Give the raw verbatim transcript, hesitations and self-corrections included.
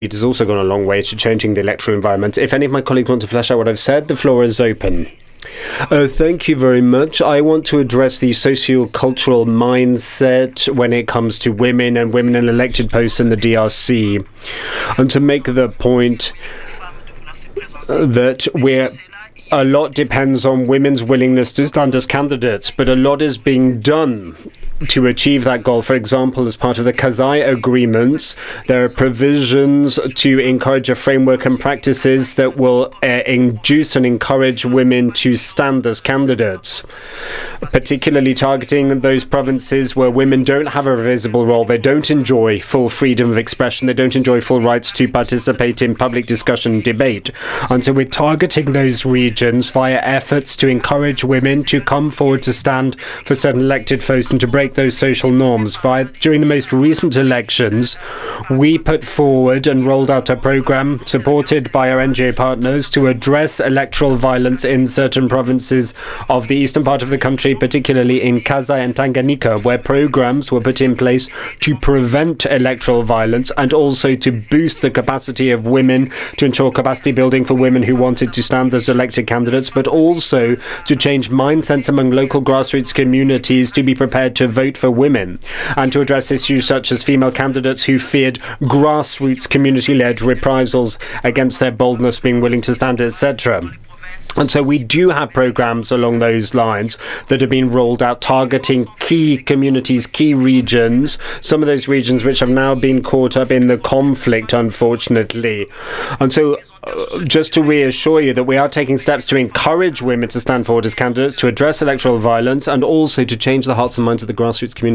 It has also gone a long way to changing the electoral environment. If any of my colleagues want to flesh out what I've said, the floor is open. Uh, thank you very much. I want to address the socio-cultural mindset when it comes to women and women in elected posts in the D R C, and to make the point that we're a lot depends on women's willingness to stand as candidates, but a lot is being done to achieve that goal. For example, as part of the Kazai agreements, there are provisions to encourage a framework and practices that will uh, induce and encourage women to stand as candidates, particularly targeting those provinces where women don't have a visible role, they don't enjoy full freedom of expression, they don't enjoy full rights to participate in public discussion and debate. And so we're targeting those regions via efforts to encourage women to come forward to stand for certain elected posts and to break those social norms. Via, during the most recent elections, we put forward and rolled out a program supported by our N G O partners to address electoral violence in certain provinces of the eastern part of the country, particularly in Kasai and Tanganyika, where programs were put in place to prevent electoral violence and also to boost the capacity of women, to ensure capacity building for women who wanted to stand as elected candidates, but also to change mindsets among local grassroots communities to be prepared to vote for women, and to address issues such as female candidates who feared grassroots community-led reprisals against their boldness, being willing to stand, et cetera. And so we do have programs along those lines that have been rolled out targeting key communities, key regions, some of those regions which have now been caught up in the conflict, unfortunately. And so uh, just to reassure you that we are taking steps to encourage women to stand forward as candidates, to address electoral violence, and also to change the hearts and minds of the grassroots community.